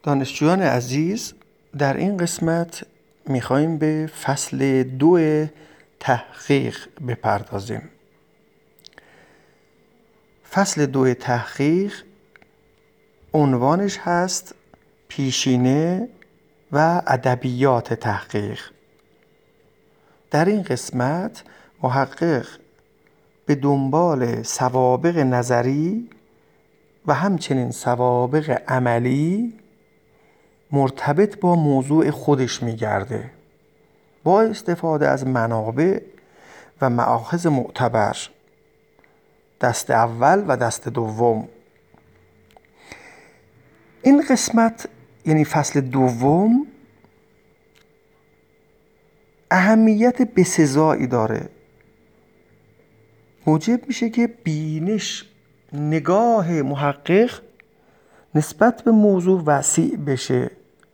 دانشجویان عزیز، در این قسمت میخواییم به فصل 2 تحقیق بپردازیم. فصل 2 تحقیق عنوانش هست پیشینه و ادبیات تحقیق. در این قسمت محقق به دنبال سوابق نظری و همچنین سوابق عملی مرتبط با موضوع خودش میگرده با استفاده از منابع و مآخذ معتبر، دست اول و دست دوم. این قسمت یعنی فصل دوم اهمیت بسزایی داره، موجب میشه که بینش، نگاه محقق نسبت به موضوع وسیع بشه.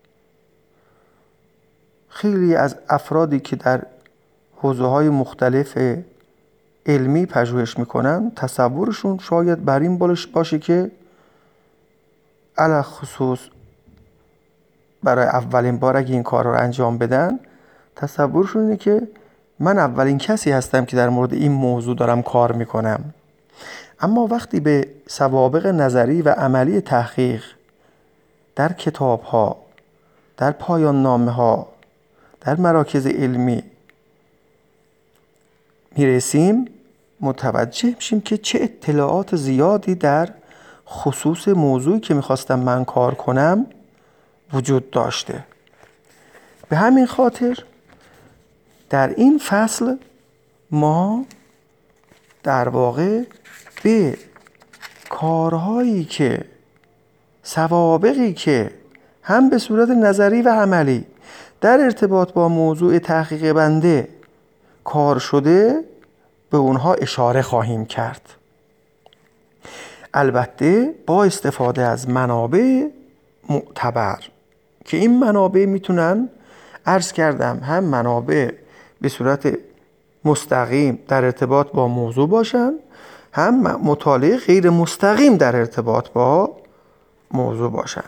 خیلی از افرادی که در حوزه‌های مختلف علمی پژوهش میکنن تصورشون شاید بر این باشه که علی خصوص برای اولین بار اگه این کار رو انجام بدن تصورشون اینه که من اولین کسی هستم که در مورد این موضوع دارم کار میکنم. اما وقتی به سوابق نظری و عملی تحقیق در کتاب‌ها، در پایان نامه‌ها، در مراکز علمی میرسیم متوجه میشیم که چه اطلاعات زیادی در خصوص موضوعی که میخواستم من کار کنم وجود داشته. به همین خاطر در این فصل ما در واقع به کارهایی که سوابقی که هم به صورت نظری و عملی در ارتباط با موضوع تحقیق بنده کار شده به اونها اشاره خواهیم کرد، البته با استفاده از منابع معتبر که این منابع میتونن عرض کردم هم منابع به صورت مستقیم در ارتباط با موضوع باشن، هم مطالعه غیر مستقیم در ارتباط با موضوع باشن.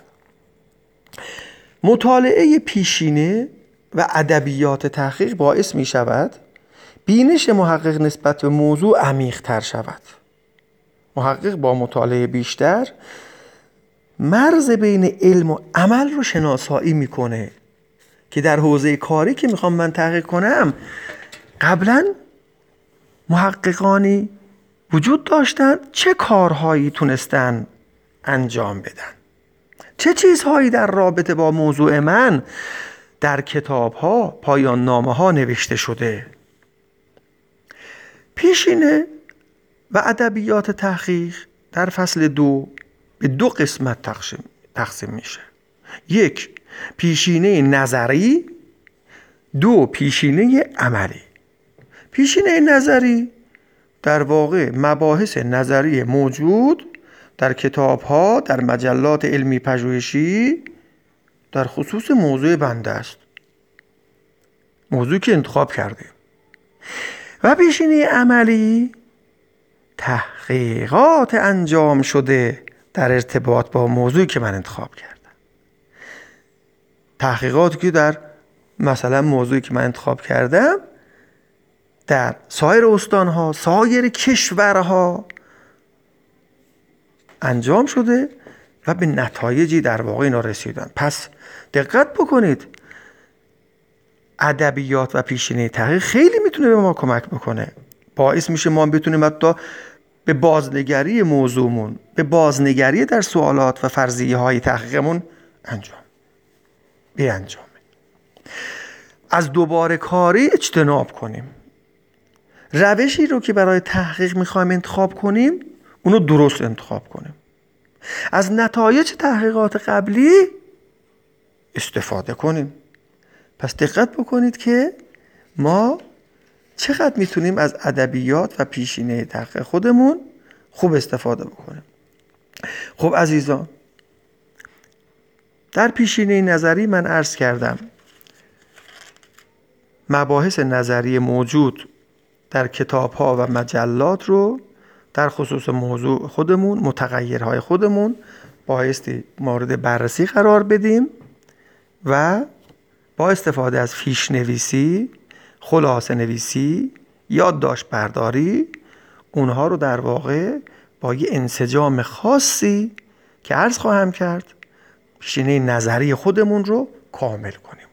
مطالعه پیشینه و ادبیات تحقیق باعث می شود بینش محقق نسبت به موضوع عمیق تر شود. محقق با مطالعه بیشتر مرز بین علم و عمل رو شناسایی میکنه که در حوزه کاری که میخوام من تحقیق کنم قبلا محققانی وجود داشتن چه کارهایی تونستن انجام بدن، چه چیزهایی در رابطه با موضوع من در کتاب‌ها، پایان نامه‌ها نوشته شده. پیشینه و ادبیات تحقیق در فصل 2 به 2 قسمت تقسیم میشه. 1 پیشینه نظری، 2 پیشینه عملی. پیشینه نظری در واقع مباحث نظری موجود در کتاب‌ها، در مجلات علمی پژوهشی در خصوص موضوع بنده است، موضوعی که انتخاب کرده. و پیشینه عملی تحقیقات انجام شده در ارتباط با موضوعی که من انتخاب کردم. تحقیقاتی که در مثلا موضوعی که من انتخاب کردم در سایر استانها، سایر کشورها انجام شده و به نتایجی در واقع اینا رسیدن. پس دقت بکنید، ادبیات و پیشینه تحقیق خیلی میتونه به ما کمک بکنه، باعث میشه ما بتونیم حتی به بازنگری موضوعمون، به بازنگری در سوالات و فرضیه های تحقیقمون بیانجامه. از دوباره کاری اجتناب کنیم. روشی رو که برای تحقیق میخوایم انتخاب کنیم اونو درست انتخاب کنیم. از نتایج تحقیقات قبلی استفاده کنیم. پس دقت بکنید که ما چقدر میتونیم از ادبیات و پیشینه تحقیق خودمون خوب استفاده بکنیم. خب عزیزان، در پیشینه نظری من عرض کردم مباحث نظری موجود در کتاب‌ها و مجلات رو در خصوص موضوع خودمون، متغیرهای خودمون بایستی مورد بررسی قرار بدیم و با استفاده از فیش نویسی، خلاصه نویسی، یادداشت برداری، اونها رو در واقع با یه انسجام خاصی که عرض خواهم کرد پیشینه نظری خودمون رو کامل کنیم.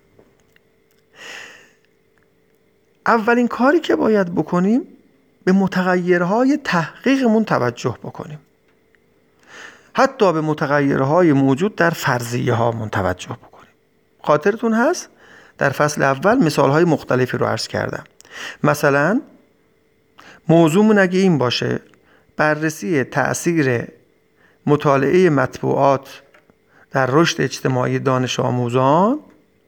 اولین کاری که باید بکنیم به متغیرهای تحقیقمون توجه بکنیم. حتی به متغیرهای موجود در فرضیه ها توجه بکنیم. خاطرتون هست در فصل اول مثالهای مختلفی رو عرض کردم. مثلا موضوعمون اگه این باشه بررسی تأثیر مطالعه مطبوعات در رشد اجتماعی دانش آموزان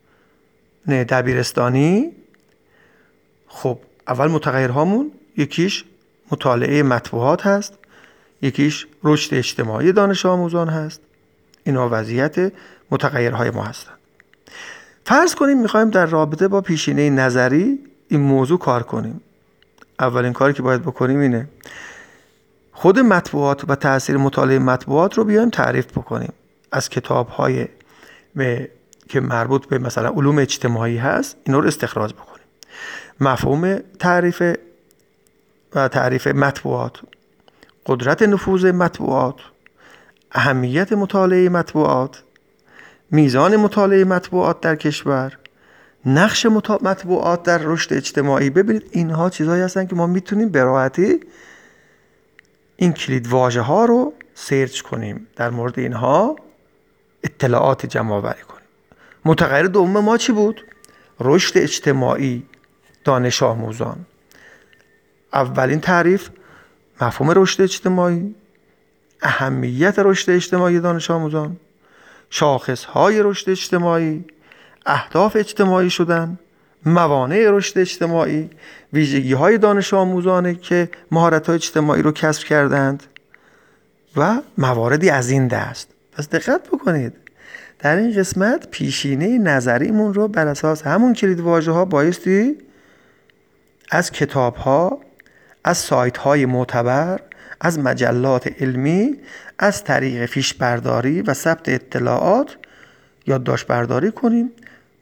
دبیرستانی، خب اول متغیرهامون یکیش مطالعه مطبوعات هست، یکیش رشد اجتماعی دانش آموزان هست. اینا وضعیت متغیرهای ما هستن. فرض کنیم میخوایم در رابطه با پیشینه نظری این موضوع کار کنیم. اولین کاری که باید بکنیم اینه خود مطبوعات و تأثیر مطالعه مطبوعات رو بیایم تعریف بکنیم. از کتاب‌های که مربوط به مثلا علوم اجتماعی هست اینا رو استخراج بکنیم. مفهوم تعریف مطبوعات، قدرت نفوذ مطبوعات، اهمیت مطالعه مطبوعات، میزان مطالعه مطبوعات در کشور، نقش مطبوعات در رشد اجتماعی. ببینید اینها چیزهایی هستن که ما میتونیم به راحتی این کلید واژه ها رو سرچ کنیم، در مورد اینها اطلاعات جمع آوری کنیم. متغیر دوم ما چی بود؟ رشد اجتماعی دانش آموزان. اولین تعریف مفهوم رشد اجتماعی، اهمیت رشد اجتماعی دانش آموزان، شاخص‌های رشد اجتماعی، اهداف اجتماعی شدن، موانع رشد اجتماعی، ویژگی‌های دانش آموزانی که مهارت‌های اجتماعی رو کسب کردند و مواردی از این دست. پس دقت بکنید در این قسمت پیشینه نظریمون رو بر اساس همون کلید واژه‌ها بایستی از کتاب‌ها، از سایت‌های معتبر، از مجلات علمی، از طریق فیش برداری و ثبت اطلاعات یادداشت برداری کنیم.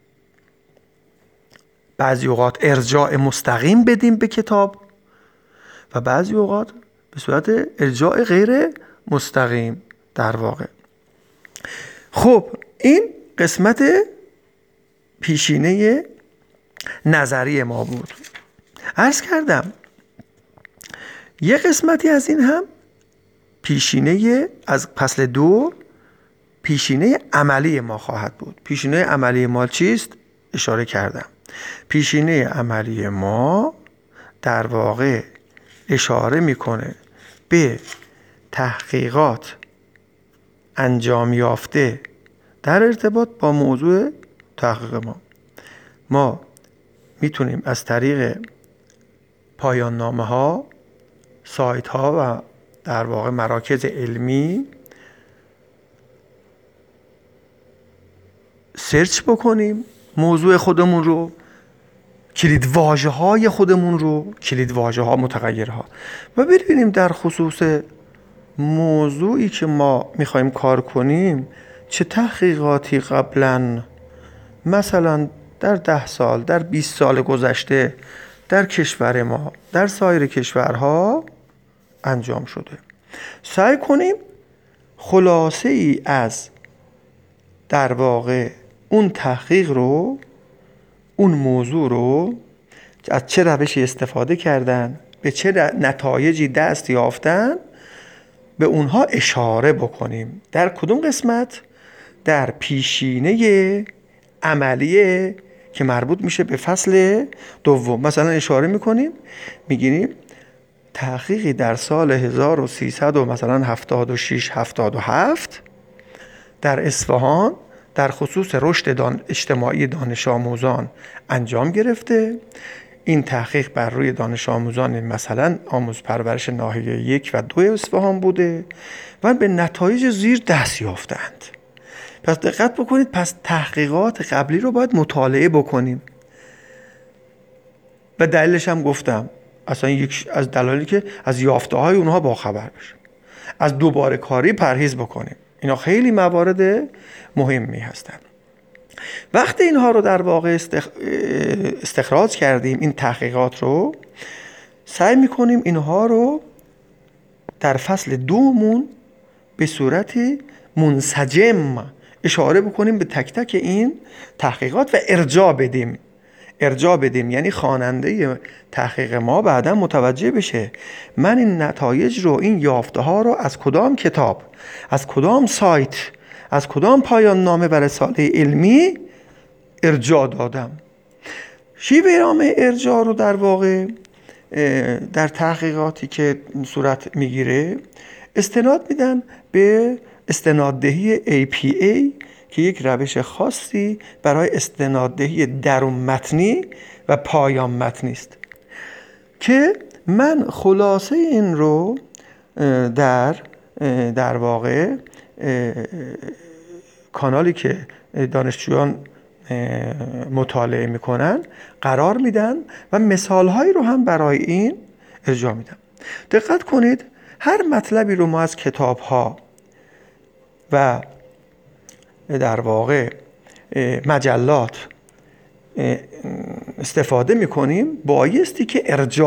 بعضی اوقات ارجاع مستقیم بدیم به کتاب و بعضی اوقات به صورت ارجاع غیر مستقیم در واقع. خب این قسمت پیشینه نظری ما بود. عرض کردم یه قسمتی از این هم پیشینه از فصل 2 پیشینه عملی ما خواهد بود. پیشینه عملی ما چیست؟ اشاره کردم. پیشینه عملی ما در واقع اشاره میکنه به تحقیقات انجام یافته در ارتباط با موضوع تحقیق ما میتونیم از طریق پایان نامه ها، سایت ها و در واقع مراکز علمی سرچ بکنیم موضوع خودمون رو، کلید واژه های خودمون رو، کلید واژه ها، متغیرها، و ببینیم در خصوص موضوعی که ما میخوایم کار کنیم چه تحقیقاتی قبلا مثلا در 10 سال، در 20 سال گذشته در کشور ما، در سایر کشورها انجام شده. سعی کنیم خلاصه ای از در واقع اون تحقیق رو، اون موضوع رو از چه روشی استفاده کردن، به چه نتایجی دست یافتن، به اونها اشاره بکنیم. در کدوم قسمت؟ در پیشینه عملیه که مربوط میشه به فصل 2. مثلا اشاره میکنیم میگیم تحقیقی در سال 1300 و مثلا 76 77 در اصفهان در خصوص رشد اجتماعی دانش آموزان انجام گرفته. این تحقیق بر روی دانش آموزان مثلا آموز پرورش ناحیه 1 و 2 اصفهان بوده و به نتایج زیر دست یافتند. پس دقت بکنید، پس تحقیقات قبلی رو باید مطالعه بکنیم و دلیلش هم گفتم اصلا یک از دلایلی که از یافته های اونها باخبر بشیم، از دوباره کاری پرهیز بکنیم. اینا خیلی موارد مهمی هستند. وقتی اینها رو در واقع استخراج کردیم، این تحقیقات رو سعی میکنیم اینها رو در فصل دومون به صورت منسجم اشاره بکنیم به تک تک این تحقیقات و ارجاع بدیم. یعنی خواننده تحقیق ما بعدا متوجه بشه من این نتایج رو، این یافته ها رو از کدام کتاب، از کدام سایت، از کدام پایان نامه و رساله علمی ارجاع دادم. شیوه ارجاع رو در واقع در تحقیقاتی که صورت میگیره استناد میدن به استناددهی APA که یک روش خاصی برای استناددهی درون متنی و پایان متنی است که من خلاصه این رو در واقع کانالی که دانشجویان مطالعه میکنن قرار میدن و مثالهایی رو هم برای این ارجاع میدن. دقت کنید هر مطلبی رو ما از کتاب ها و در واقع مجلات استفاده میکنیم بایستی که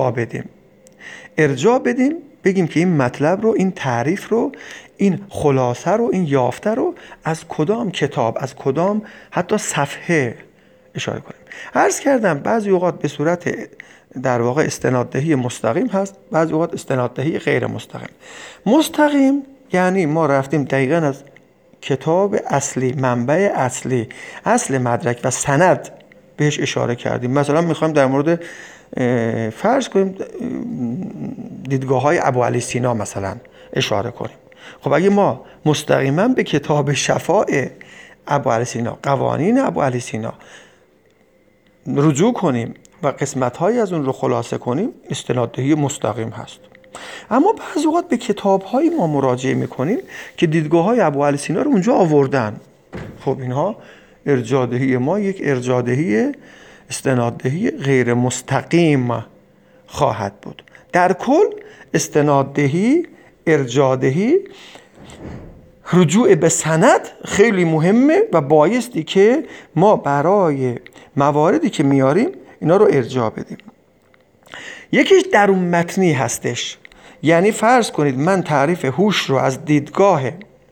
ارجاع بدیم بگیم که این مطلب رو، این تعریف رو، این خلاصه رو، این یافته رو از کدام کتاب، از کدام حتی صفحه اشاره کنیم. عرض کردم بعضی اوقات به صورت در واقع استناددهی مستقیم هست، بعضی اوقات استناددهی غیر مستقیم یعنی ما رفتیم دقیقاً از کتاب اصلی، منبع اصلی، اصل مدرک و سند بهش اشاره کردیم. مثلا میخوایم در مورد فرض کنیم دیدگاه‌های ابوعلی سینا مثلا اشاره کنیم. خب اگه ما مستقیما به کتاب شفاء ابوعلی سینا، قوانین ابوعلی سینا رجوع کنیم و قسمت‌هایی از اون رو خلاصه کنیم، استناددهی مستقیم هست. اما بعضی اوقات به کتاب‌های ما مراجعه می‌کنیم که دیدگاه‌های ابوعلی سینا رو اونجا آوردن. خب اینها ارجاع‌دهی ما یک ارجاع‌دهی استناددهی غیر مستقیم خواهد بود. در کل استناددهی، ارجاع‌دهی، رجوع به سند خیلی مهمه و بایستی که ما برای مواردی که میاریم اینا رو ارجاع بدیم. یکیش درون متنی هستش، یعنی فرض کنید من تعریف هوش رو از دیدگاه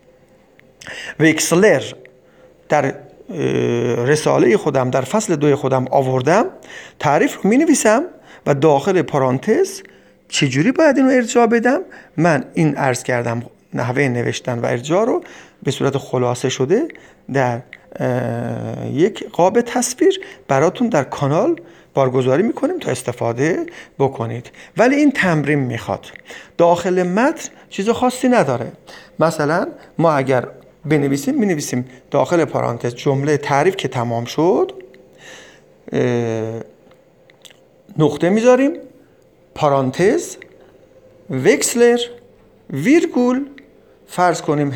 وکسلر در رساله خودم در فصل 2 خودم آوردم، تعریف رو می نویسم و داخل پارانتز چجوری باید اینو ارجاع بدم. من این عرض کردم نحوه نوشتن و ارجاع رو به صورت خلاصه شده در یک قاب تصویر براتون در کانال بارگذاری میکنیم تا استفاده بکنید. ولی این تمرین میخواد. داخل متن چیز خاصی نداره. مثلا ما اگر بنویسیم داخل پارانتز جمله تعریف که تمام شد نقطه میذاریم، پارانتز وکسلر ویرگول فرض کنیم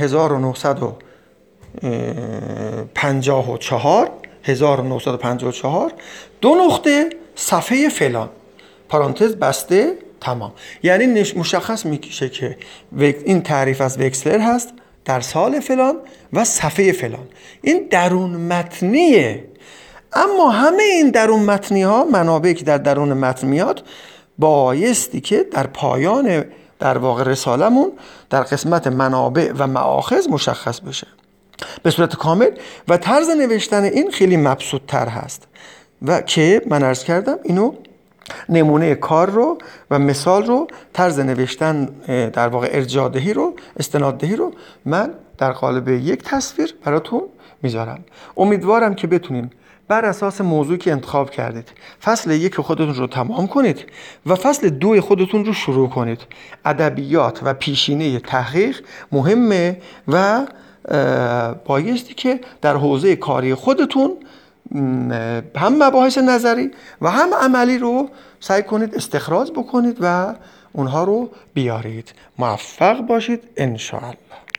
1954 دو نقطه صفحه فلان، پارانتز بسته، تمام. یعنی مشخص میشه که این تعریف از وکسلر هست در سال فلان و صفحه فلان. این درون متنیه. اما همه این درون متنی ها، منابعی که در درون متن میاد، بایستی که در پایان در واقع رسالمون در قسمت منابع و مآخذ مشخص بشه به صورت کامل و طرز نوشتن این خیلی مبسوط تر هست و که من عرض کردم اینو نمونه کار رو و مثال رو، طرز نوشتن در واقع ارجاع‌دهی رو، استناددهی رو من در قالب یک تصویر براتون میذارم. امیدوارم که بتونین بر اساس موضوعی که انتخاب کردید فصل 1 خودتون رو تمام کنید و فصل 2 خودتون رو شروع کنید. ادبیات و پیشینه تحقیق مهمه و بایستی که در حوزه کاری خودتون هم مباحث نظری و هم عملی رو سعی کنید استخراج بکنید و اونها رو بیارید. موفق باشید ان شاء الله.